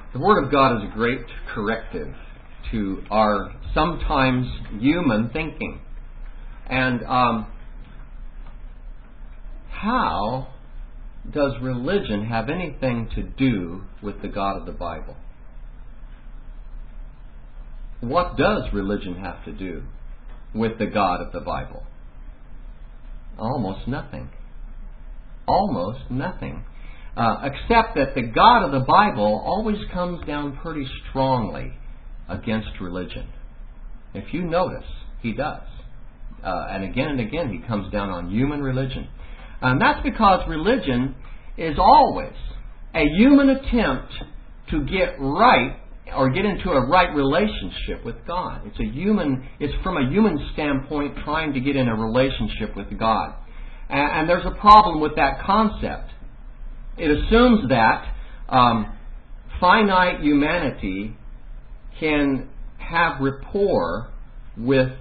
The Word of God is a great corrective to our sometimes human thinking. And how does religion have anything to do with the God of the Bible? What does religion have to do with the God of the Bible? Almost nothing. Almost nothing. Except that the God of the Bible always comes down pretty strongly against religion. If you notice, He does. And again, He comes down on human religion. And that's because religion is always a human attempt to get right or get into a right relationship with God. It's from a human standpoint trying to get in a relationship with God. And there's a problem with that concept. It assumes that finite humanity can have rapport with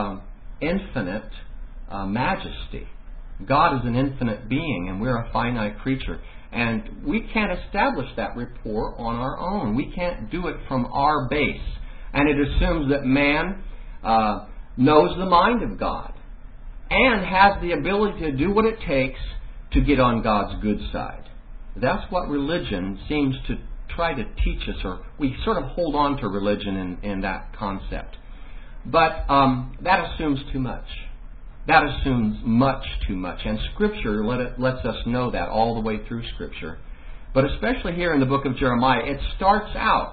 infinite majesty. God is an infinite being and we're a finite creature. And we can't establish that rapport on our own. We can't do it from our base. And it assumes that man knows the mind of God and has the ability to do what it takes to get on God's good side. That's what religion seems to try to teach us, or we sort of hold on to religion in that concept. But that assumes too much. That assumes much too much. And Scripture lets us know that all the way through Scripture. But especially here in the book of Jeremiah, it starts out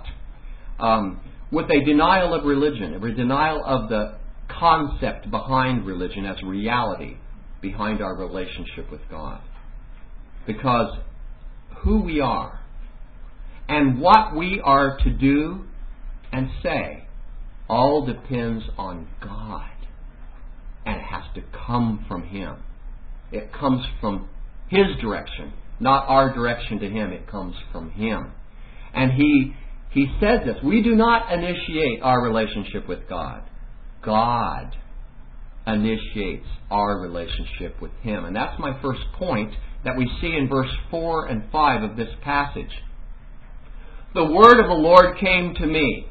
with a denial of religion, a denial of the concept behind religion as reality behind our relationship with God. Because who we are and what we are to do and say all depends on God. And it has to come from Him. It comes from His direction, not our direction to Him. It comes from Him. And He says this, we do not initiate our relationship with God. God initiates our relationship with Him. And that's my first point that we see in verse 4 and 5 of this passage. The word of the Lord came to me.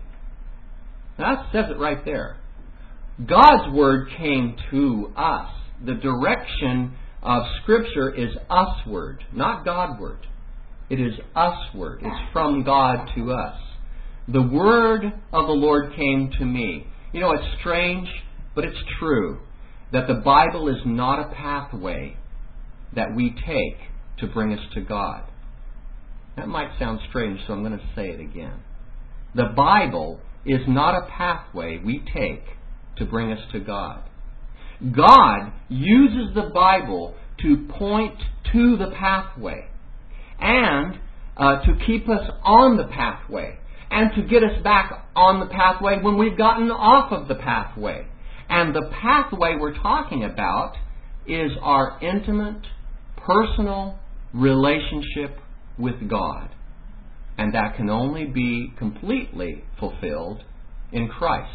Now that says it right there. God's Word came to us. The direction of Scripture is us-word, not God-word. It is us-word. It's from God to us. The Word of the Lord came to me. You know, it's strange, but it's true that the Bible is not a pathway that we take to bring us to God. That might sound strange, so I'm going to say it again. The Bible is not a pathway we take to bring us to God. God uses the Bible to point to the pathway and to keep us on the pathway and to get us back on the pathway when we've gotten off of the pathway. And the pathway we're talking about is our intimate, personal relationship with God. And that can only be completely fulfilled in Christ.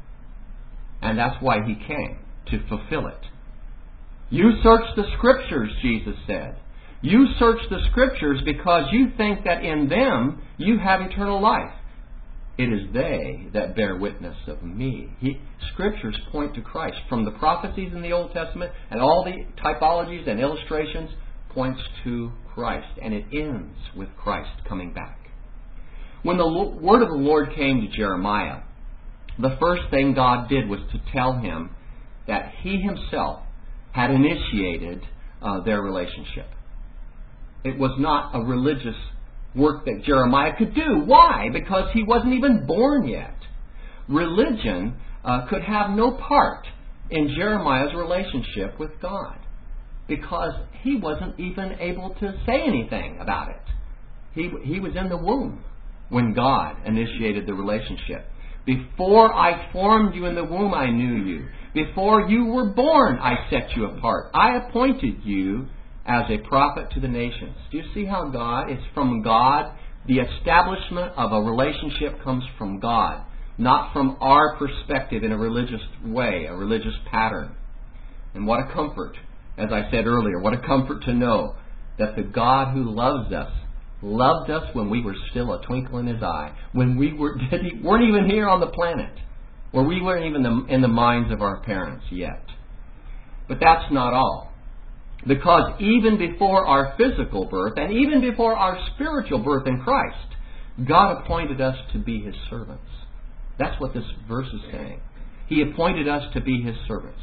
And that's why He came, to fulfill it. You search the Scriptures, Jesus said. You search the Scriptures because you think that in them you have eternal life. It is they that bear witness of me. Scriptures point to Christ. From the prophecies in the Old Testament and all the typologies and illustrations points to Christ. And it ends with Christ coming back. When the word of the Lord came to Jeremiah, the first thing God did was to tell him that He Himself had initiated their relationship. It was not a religious work that Jeremiah could do. Why? Because he wasn't even born yet. Religion could have no part in Jeremiah's relationship with God because he wasn't even able to say anything about it. He was in the womb when God initiated the relationship. Before I formed you in the womb, I knew you. Before you were born, I set you apart. I appointed you as a prophet to the nations. Do you see how God is from God? The establishment of a relationship comes from God, not from our perspective in a religious way, a religious pattern. And what a comfort, as I said earlier, what a comfort to know that the God who loves us loved us when we were still a twinkle in His eye, when we weren't even here on the planet, or we weren't even in the minds of our parents yet. But that's not all. Because even before our physical birth, and even before our spiritual birth in Christ, God appointed us to be His servants. That's what this verse is saying. He appointed us to be His servants.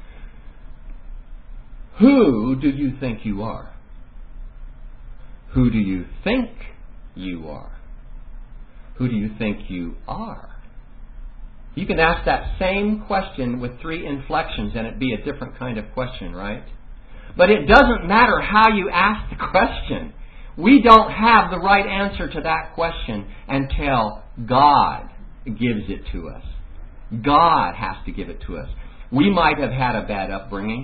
Who do you think you are? Who do you think you are? Who do you think you are? You can ask that same question with 3 inflections and it'd be a different kind of question, right? But it doesn't matter how you ask the question. We don't have the right answer to that question until God gives it to us. God has to give it to us. We might have had a bad upbringing.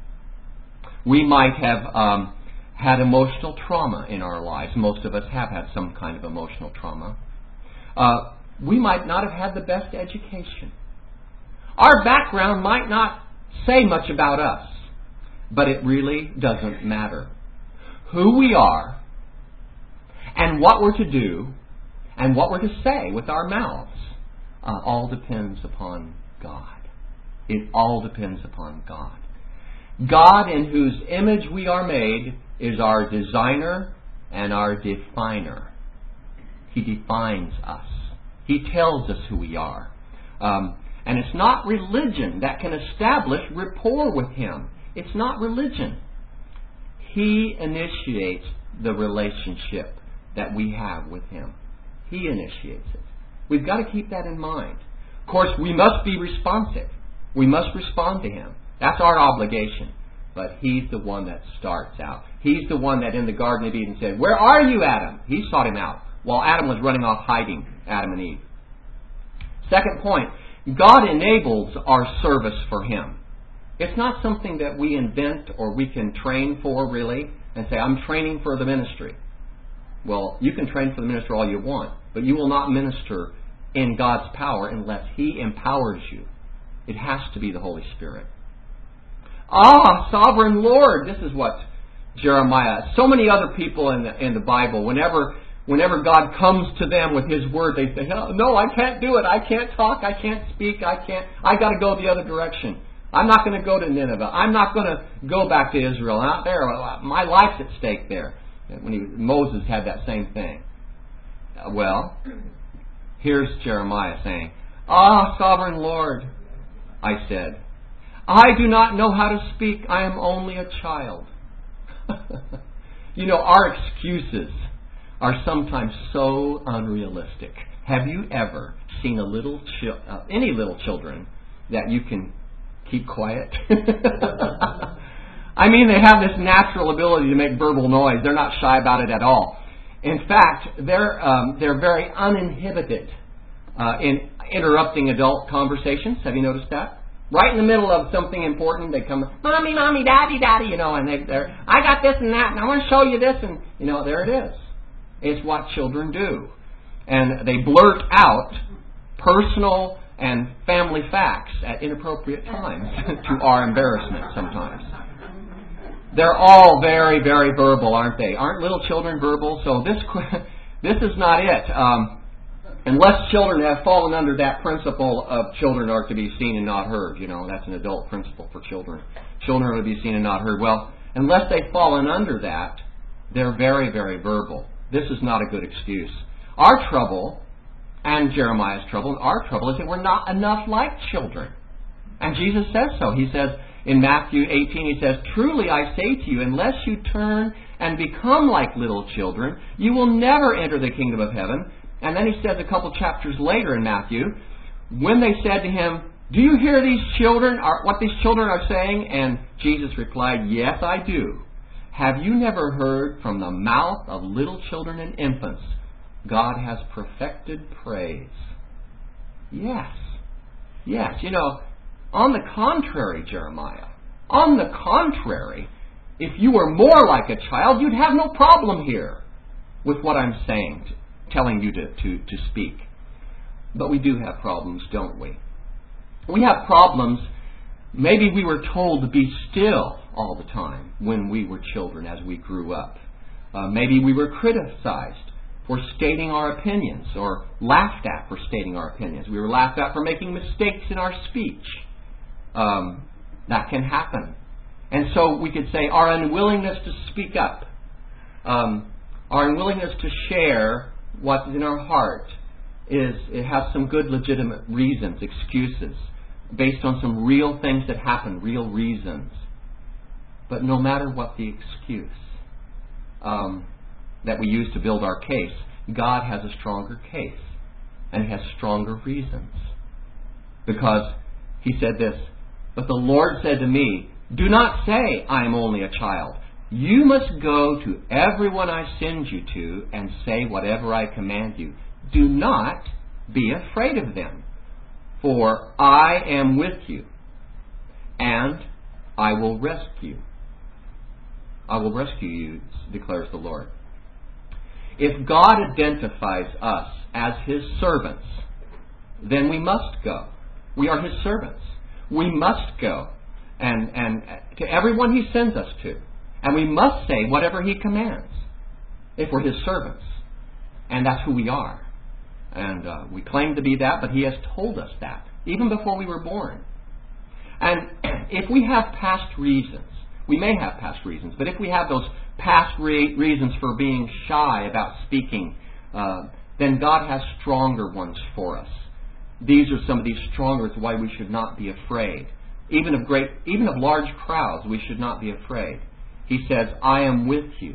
We might have had emotional trauma in our lives. Most of us have had some kind of emotional trauma. We might not have had the best education. Our background might not say much about us, but it really doesn't matter. Who we are and what we're to do and what we're to say with our mouths all depends upon God. It all depends upon God. God, in whose image we are made, is our designer and our definer. He defines us. He tells us who we are. And it's not religion that can establish rapport with Him. It's not religion. He initiates the relationship that we have with Him. He initiates it. We've got to keep that in mind. Of course, we must be responsive. We must respond to Him. That's our obligation. But He's the one that starts out. He's the one that in the Garden of Eden said, "Where are you, Adam?" He sought him out while Adam was running off hiding, Adam and Eve. Second point, God enables our service for Him. It's not something that we invent or we can train for, really, and say, "I'm training for the ministry." Well, you can train for the ministry all you want, but you will not minister in God's power unless He empowers you. It has to be the Holy Spirit. Sovereign Lord! This is what Jeremiah, so many other people in the Bible, whenever God comes to them with His word, they say, "No, I can't do it. I can't talk. I can't speak. I got to go the other direction. I'm not going to go to Nineveh. I'm not going to go back to Israel. Out there, my life's at stake there." Moses had that same thing. Well, here's Jeremiah saying, Sovereign Lord, I said, I do not know how to speak. I am only a child. Our excuses are sometimes so unrealistic. Have you ever seen any little children that you can keep quiet? I mean, they have this natural ability to make verbal noise. They're not shy about it at all. In fact, they're very uninhibited in interrupting adult conversations. Have you noticed that? Right in the middle of something important, they come, "Mommy, Mommy, Daddy, Daddy," and they're, "I got this and that, and I want to show you this," and there it is. It's what children do, and they blurt out personal and family facts at inappropriate times to our embarrassment sometimes. They're all very, very verbal, aren't they? Aren't little children verbal? So this is not it. Unless children have fallen under that principle of children are to be seen and not heard. That's an adult principle for children. Children are to be seen and not heard. Well, unless they've fallen under that, they're very, very verbal. This is not a good excuse. Our trouble, and Jeremiah's trouble, and our trouble is that we're not enough like children. And Jesus says so. He says in Matthew 18, He says, "Truly I say to you, unless you turn and become like little children, you will never enter the kingdom of heaven." And then He says a couple chapters later in Matthew, when they said to Him, "Do you hear these children, what these children are saying?" And Jesus replied, "Yes, I do. Have you never heard from the mouth of little children and infants, God has perfected praise?" Yes. Yes. On the contrary, Jeremiah, on the contrary, if you were more like a child, you'd have no problem here with what I'm saying, telling you to speak. But we do have problems, don't we? We have problems. Maybe we were told to be still all the time when we were children as we grew up. Maybe we were criticized for stating our opinions, or laughed at for stating our opinions. We were laughed at for making mistakes in our speech. That can happen. And so we could say our unwillingness to speak up, our unwillingness to share what's in our heart, it has some good legitimate reasons, excuses, based on some real things that happened, real reasons. But no matter what the excuse that we use to build our case, God has a stronger case, and He has stronger reasons. Because He said this, "But the Lord said to me, do not say, I am only a child. You must go to everyone I send you to and say whatever I command you. Do not be afraid of them, for I am with you, and I will rescue. I will rescue you, declares the Lord." If God identifies us as His servants, then we must go. We are His servants. We must go and to everyone He sends us to. And we must say whatever He commands if we're His servants. And that's who we are. And we claim to be that, but He has told us that, even before we were born. And if we have past reasons, we may have past reasons, but if we have those past reasons for being shy about speaking, then God has stronger ones for us. These are some of these stronger reasons why we should not be afraid. Even of large crowds, we should not be afraid. He says, I am with you.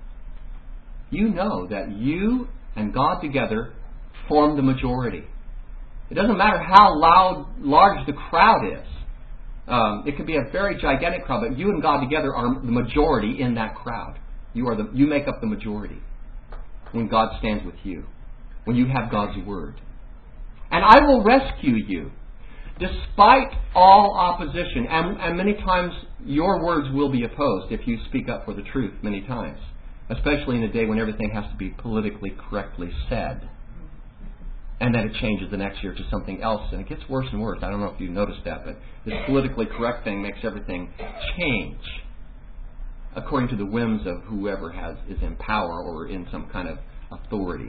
You know that you and God together form the majority. It doesn't matter how large the crowd is. It could be a very gigantic crowd, but you and God together are the majority in that crowd. You make up the majority when God stands with you, when you have God's word. And I will rescue you despite all opposition. And many times your words will be opposed if you speak up for the truth many times, especially in a day when everything has to be politically correctly said. And then it changes the next year to something else, and it gets worse and worse. I don't know if you noticed that, but this politically correct thing makes everything change according to the whims of whoever is in power or in some kind of authority.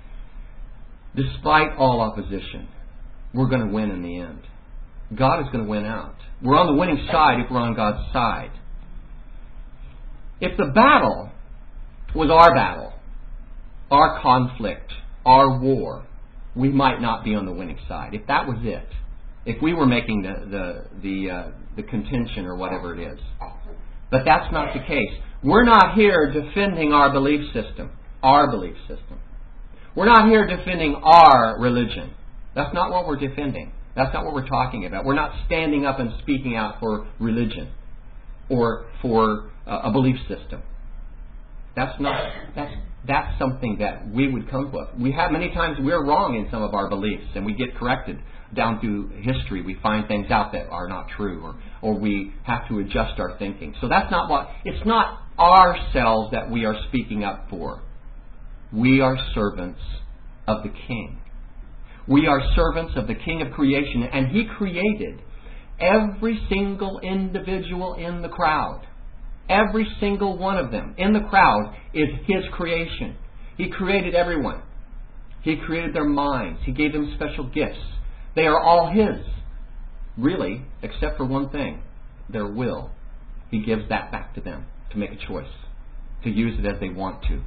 Despite all opposition, we're going to win in the end. God is going to win out. We're on the winning side if we're on God's side. If the battle was our battle, our conflict, our war, we might not be on the winning side. If that was it, if we were making the contention or whatever it is. But that's not the case. We're not here defending our belief system. Our belief system. We're not here defending our religion. That's not what we're defending. That's not what we're talking about. We're not standing up and speaking out for religion or for a belief system. That's something that we would come with. We have many times we're wrong in some of our beliefs, and we get corrected down through history. We find things out that are not true, or we have to adjust our thinking. So that's not it's not ourselves that we are speaking up for. We are servants of the King. We are servants of the King of creation, and He created every single individual in the crowd. Every single one of them in the crowd is His creation. He created everyone. He created their minds. He gave them special gifts. They are all His, really, except for one thing, their will. He gives that back to them to make a choice, to use it as they want to.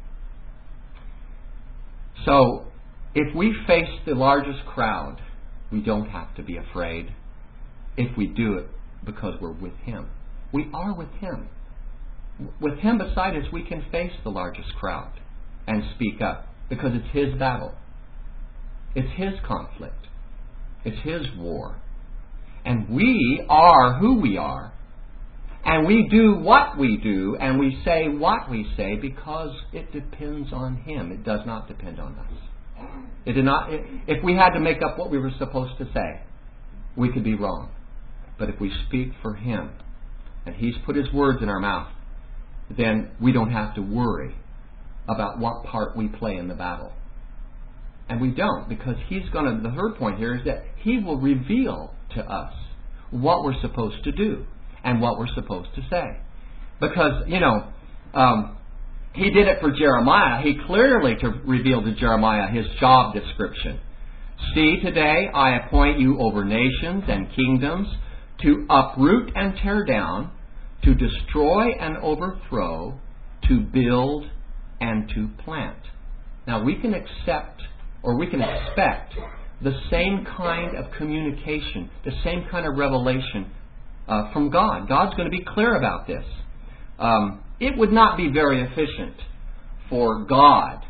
So, if we face the largest crowd, we don't have to be afraid if we do it because we're with Him. We are with Him. With Him beside us, we can face the largest crowd and speak up because it's His battle. It's His conflict. It's His war. And we are who we are. And we do what we do and we say what we say because it depends on Him. It does not depend on us. If we had to make up what we were supposed to say, we could be wrong. But if we speak for Him, and He's put His words in our mouth, then we don't have to worry about what part we play in the battle. And we don't, because the third point here is that He will reveal to us what we're supposed to do and what we're supposed to say. Because, He did it for Jeremiah. He clearly revealed to Jeremiah his job description. See, today I appoint you over nations and kingdoms to uproot and tear down, to destroy and overthrow, to build and to plant. Now we can accept, or we can expect, the same kind of communication, the same kind of revelation from God. God's going to be clear about this. It would not be very efficient for God.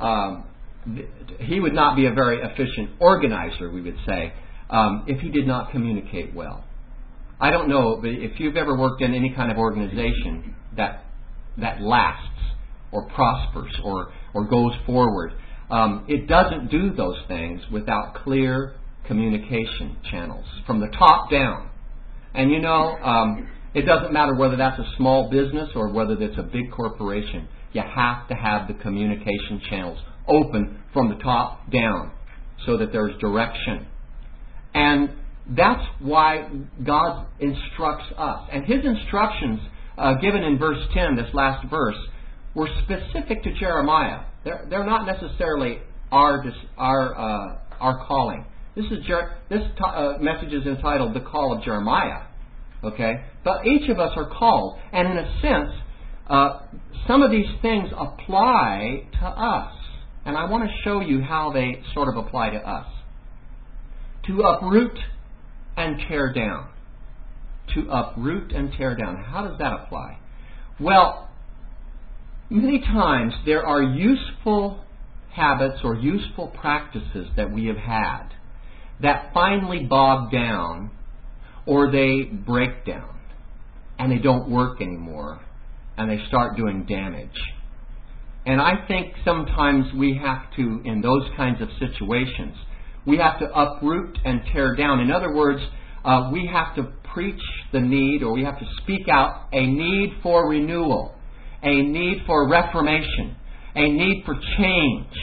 He would not be a very efficient organizer, we would say, if He did not communicate well. I don't know if you've ever worked in any kind of organization that lasts or prospers or goes forward. It doesn't do those things without clear communication channels from the top down. And it doesn't matter whether that's a small business or whether that's a big corporation. You have to have the communication channels open from the top down so that there's direction. And that's why God instructs us. And His instructions given in verse 10, this last verse, were specific to Jeremiah. They're not necessarily our calling. This message is entitled "The Call of Jeremiah." Okay, but each of us are called, and in a sense, some of these things apply to us. And I want to show you how they sort of apply to us. To uproot and tear down. To uproot and tear down. How does that apply? Well, many times there are useful habits or useful practices that we have had that finally bog down or they break down and they don't work anymore and they start doing damage. And I think sometimes we have to, in those kinds of situations, we have to uproot and tear down. In other words, we have to preach the need, or we have to speak out a need for renewal, a need for reformation, a need for change.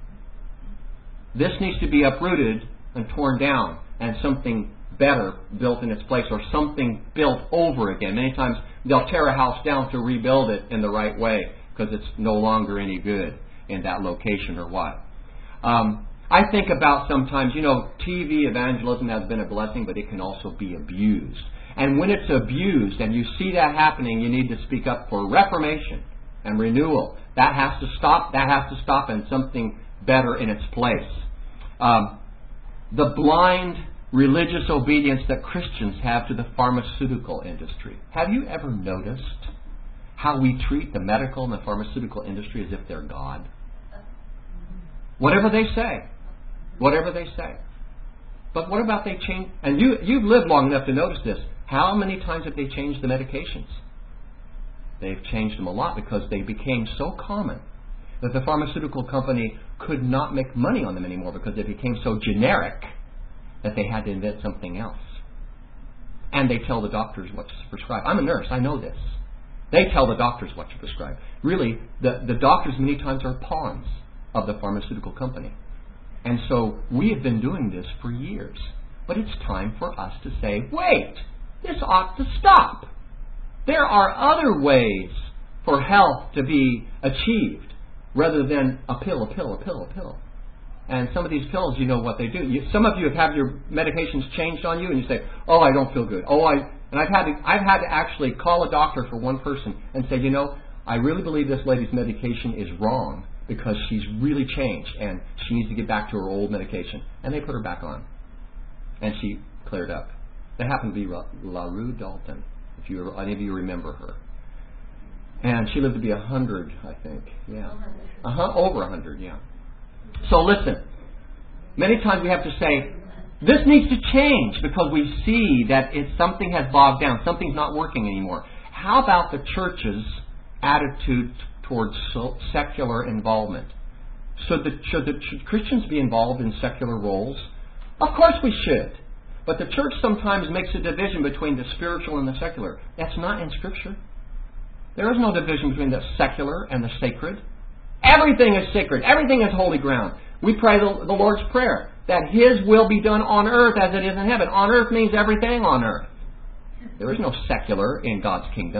This needs to be uprooted and torn down, and something better built in its place, or something built over again. Many times they'll tear a house down to rebuild it in the right way because it's no longer any good in that location or what. I think about sometimes, TV evangelism has been a blessing, but it can also be abused. And when it's abused and you see that happening, you need to speak up for reformation and renewal. That has to stop. That has to stop, and something better in its place. The blind religious obedience that Christians have to the pharmaceutical industry. Have you ever noticed how we treat the medical and the pharmaceutical industry as if they're God? Whatever they say. Whatever they say. But what about they change? And you've lived long enough to notice this. How many times have they changed the medications? They've changed them a lot because they became so common that the pharmaceutical company could not make money on them anymore because they became so generic that they had to invent something else. And they tell the doctors what to prescribe. I'm a nurse. I know this. They tell the doctors what to prescribe. Really, the doctors many times are pawns of the pharmaceutical company. And so we have been doing this for years. But it's time for us to say, wait, this ought to stop. There are other ways for health to be achieved rather than a pill, a pill, a pill, a pill. And some of these pills, you know what they do. Some of you have had your medications changed on you and you say, oh, I don't feel good. And I've had to actually call a doctor for one person and say, I really believe this lady's medication is wrong because she's really changed and she needs to get back to her old medication. And they put her back on. And she cleared up. That happened to be LaRue Dalton, if any of you remember her. And she lived to be 100, I think. Yeah. Over 100, yeah. So listen, many times we have to say, this needs to change because we see that something has bogged down, something's not working anymore. How about the church's attitude towards secular involvement? Should Christians be involved in secular roles? Of course we should. But the church sometimes makes a division between the spiritual and the secular. That's not in Scripture. There is no division between the secular and the sacred. Everything is sacred. Everything is holy ground. We pray the Lord's Prayer, that His will be done on earth as it is in heaven. On earth means everything on earth. There is no secular in God's kingdom.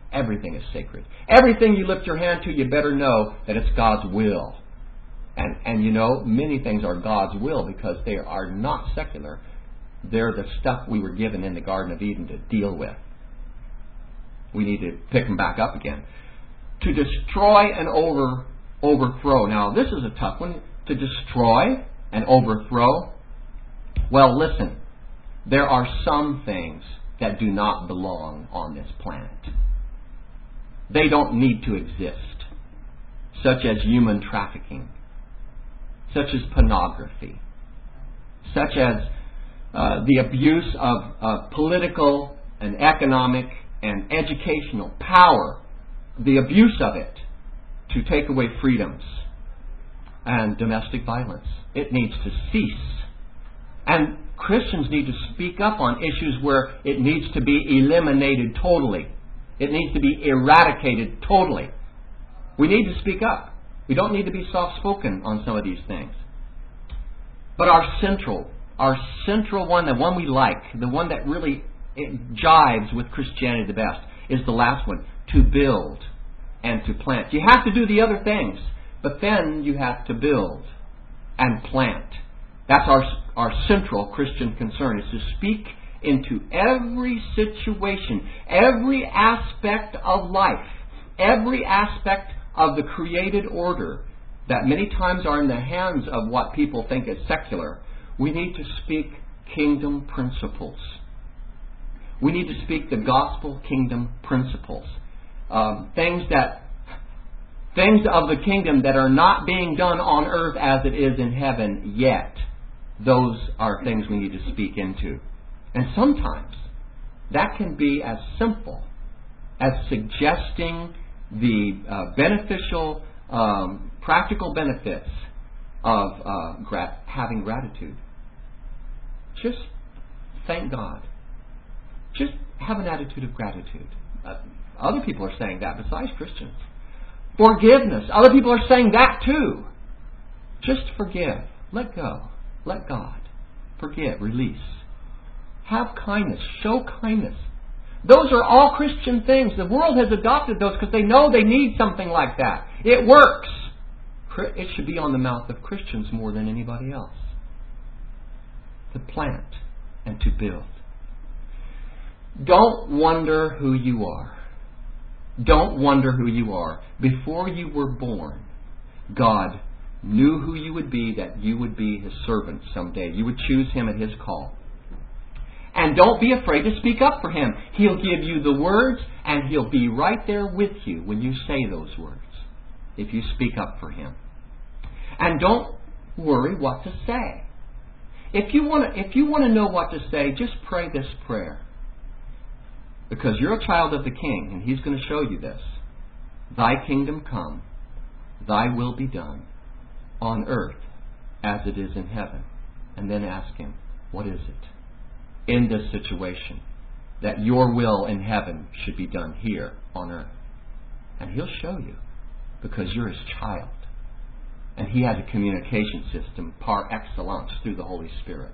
Everything is sacred. Everything you lift your hand to, you better know that it's God's will. And you know, many things are God's will because they are not secular. They're the stuff we were given in the Garden of Eden to deal with. We need to pick them back up again. To destroy and overthrow. Now, this is a tough one. To destroy and overthrow. Well, listen. There are some things that do not belong on this planet. They don't need to exist. Such as human trafficking. Such as pornography. Such as the abuse of political and economic and educational power. The abuse of it to take away freedoms. And domestic violence. It needs to cease. And Christians need to speak up on issues where it needs to be eliminated totally. It needs to be eradicated totally. We need to speak up. We don't need to be soft-spoken on some of these things. But our central one, the one we like, the one that really jives with Christianity the best, is the last one. To build and to plant. You have to do the other things, but then you have to build and plant. That's our central Christian concern, is to speak into every situation, every aspect of life, every aspect of the created order that many times are in the hands of what people think is secular. We need to speak kingdom principles. We need to speak the gospel kingdom principles. Things of the kingdom that are not being done on earth as it is in heaven yet. Those are things we need to speak into. And sometimes that can be as simple as suggesting the beneficial, practical benefits of having gratitude. Just thank God. Just have an attitude of gratitude. Other people are saying that besides Christians. Forgiveness. Other people are saying that too. Just forgive. Let go. Let God. Forgive. Release. Have kindness. Show kindness. Those are all Christian things. The world has adopted those because they know they need something like that. It works. It should be on the mouth of Christians more than anybody else. To plant and to build. Don't wonder who you are. Don't wonder who you are. Before you were born, God knew who you would be, that you would be His servant someday. You would choose Him at His call. And don't be afraid to speak up for Him. He'll give you the words, and He'll be right there with you when you say those words, if you speak up for Him. And don't worry what to say. If you want to know what to say, just pray this prayer. Because you're a child of the King, and He's going to show you this. Thy kingdom come, Thy will be done, on earth as it is in heaven. And then ask Him, what is it in this situation that your will in heaven should be done here on earth? And He'll show you, because you're His child. And He has a communication system par excellence through the Holy Spirit.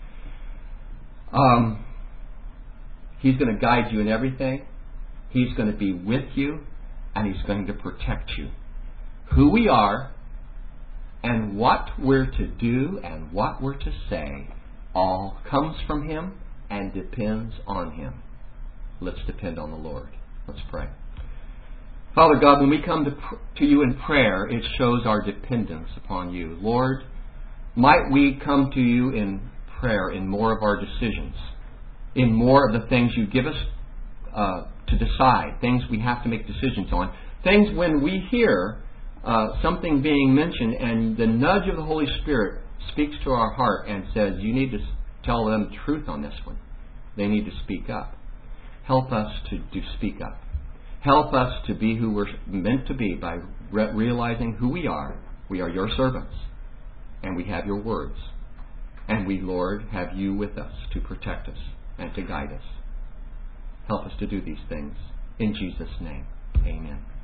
He's going to guide you in everything. He's going to be with you, and He's going to protect you. Who we are and what we're to do and what we're to say all comes from Him and depends on Him. Let's depend on the Lord. Let's pray. Father God, when we come to you in prayer, it shows our dependence upon you. Lord, might we come to you in prayer in more of our decisions, in more of the things you give us to decide, things we have to make decisions on, things when we hear something being mentioned and the nudge of the Holy Spirit speaks to our heart and says, you need to tell them the truth on this one. They need to speak up. Help us to speak up. Help us to be who we're meant to be by realizing who we are. We are your servants, and we have your words. And we, Lord, have you with us to protect us and to guide us. Help us to do these things. In Jesus' name, amen.